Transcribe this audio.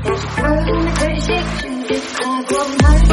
There's a room with 36 and it's like one night.